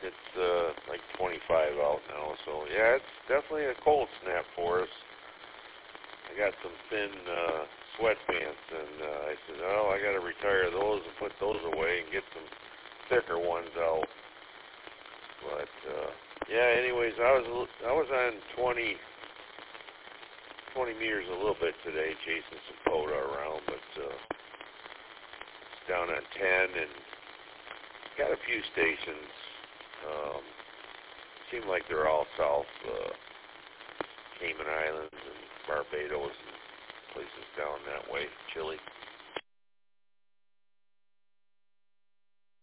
It's like 25 out now, so yeah, it's definitely a cold snap for us. I got some thin sweatpants, and I said, oh, I got to retire those and put those away and get some thicker ones out. But yeah, anyways, I was on 20 meters a little bit today, chasing some POTA around, but down on 10 and got a few stations. Seem like they're all south Cayman Islands and Barbados and places down that way, Chile.